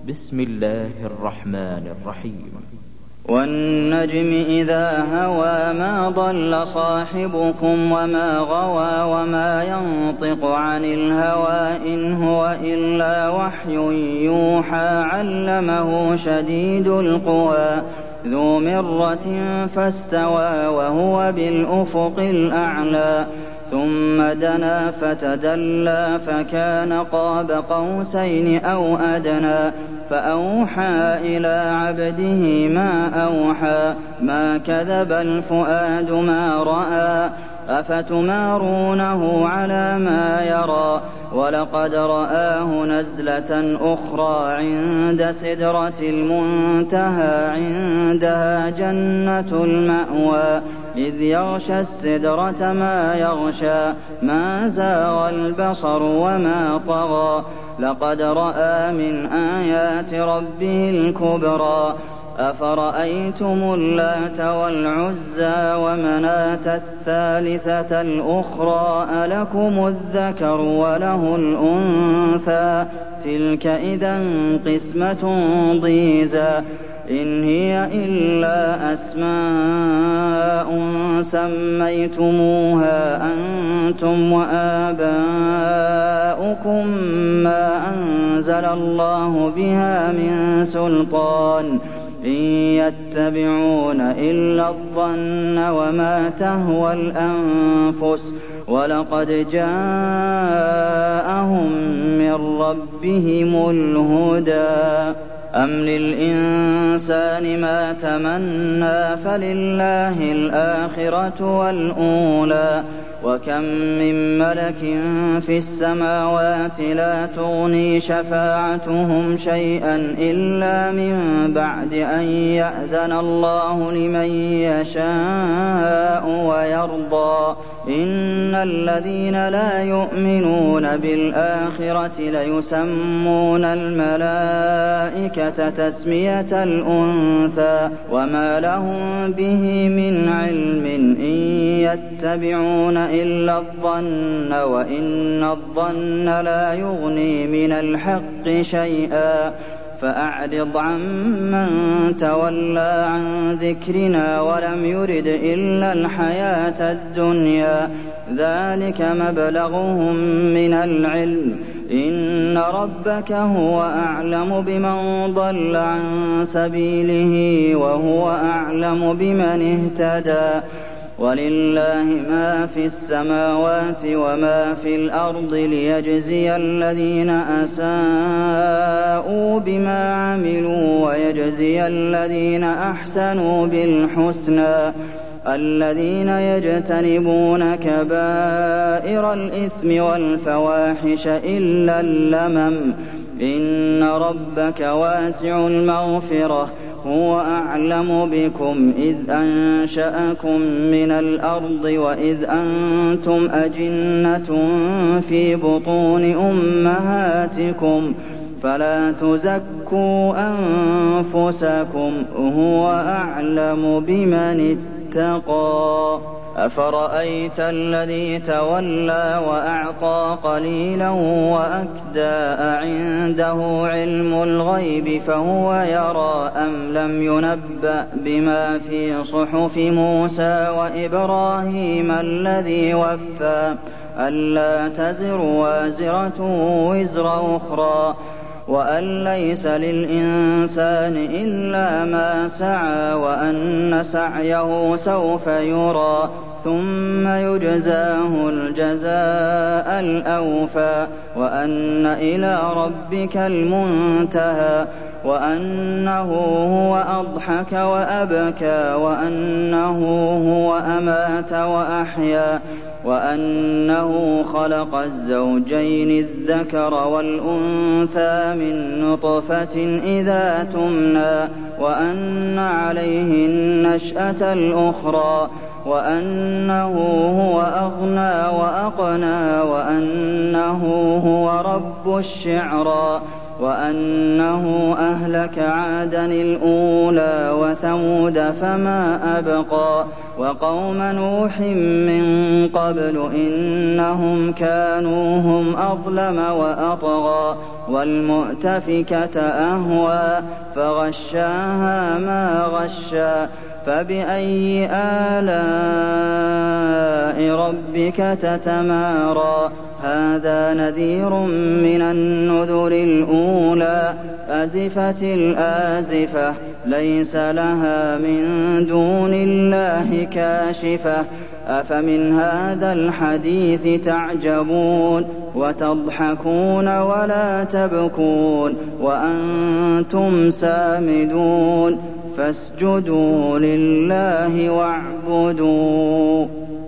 بسم الله الرحمن الرحيم. والنجم إذا هوى ما ضل صاحبكم وما غوى وما ينطق عن الهوى إن هو إلا وحي يوحى علمه شديد القوى ذو مرة فاستوى وهو بالأفق الأعلى ثم دنا فتدلى فكان قاب قوسين أو أدنى فأوحى إلى عبده ما أوحى ما كذب الفؤاد ما رأى أفتمارونه على ما يرى ولقد رآه نزلة أخرى عند سدرة المنتهى عندها جنة المأوى إذ يغشى السدرة ما يغشى ما زاغ البصر وما طغى لقد رأى من آيات ربه الكبرى أفرأيتم اللات والعزى ومناة الثالثة الأخرى ألكم الذكر وله الأنثى تلك إذا قسمة ضيزى إن هي إلا أسماء سميتموها أنتم وآباؤكم ما أنزل الله بها من سلطان إن يتبعون إلا الظن وما تهوى الأنفس ولقد جاءهم من ربهم الهدى أم للإنسان ما تمنى فلله الآخرة والأولى وكم من ملك في السماوات لا تغني شفاعتهم شيئا إلا من بعد أن يأذن الله لمن يشاء ويرضى إن الذين لا يؤمنون بالآخرة ليسمون الملائكة تسمية الأنثى وما لهم به من علم إن يتبعون إلا الظن وإن الظن لا يغني من الحق شيئا فأعرض عمن تولى عن ذكرنا ولم يرد إلا الحياة الدنيا ذلك مبلغهم من العلم إن ربك هو أعلم بمن ضل عن سبيله وهو أعلم بمن اهتدى ولله ما في السماوات وما في الأرض ليجزي الذين أساءوا بما عملوا ويجزي الذين أحسنوا بالحسنى الذين يجتنبون كبائر الإثم والفواحش إلا اللمم إن ربك واسع المغفرة هو أعلم بكم إذ أنشأكم من الأرض وإذ أنتم أجنة في بطون أمهاتكم فلا تزكوا أنفسكم هو أعلم بمن اتقى أفرأيت الذي تولى وأعطى قليلا وأكدى أعنده علم الغيب فهو يرى أم لم ينبأ بما في صحف موسى وإبراهيم الذي وفى ألا تزر وازرة وزر أخرى وأن ليس للإنسان إلا ما سعى وأن سعيه سوف يرى ثم يجزاه الجزاء الأوفى وأن إلى ربك المنتهى وأنه هو أضحك وأبكى وأنه هو أمات وأحيا وأنه خلق الزوجين الذكر والأنثى من نطفة إذا تمنى وأن عليه النشأة الأخرى وأنه هو أغنى وأقنى وأنه هو رب الشعرى وأنه أهلك عادا الأولى وثمود فما أبقى وقوم نوح من قبل إنهم كانوا هم أظلم وأطغى والمؤتفكة أهوى فغشاها ما غشى فبأي آلاء ربك تتمارى هذا نذير من النذر الأولى أزفت الآزفة ليس لها من دون الله كاشفة أفمن هذا الحديث تعجبون وتضحكون ولا تبكون وأنتم سامدون فاسجدوا لله واعبدوا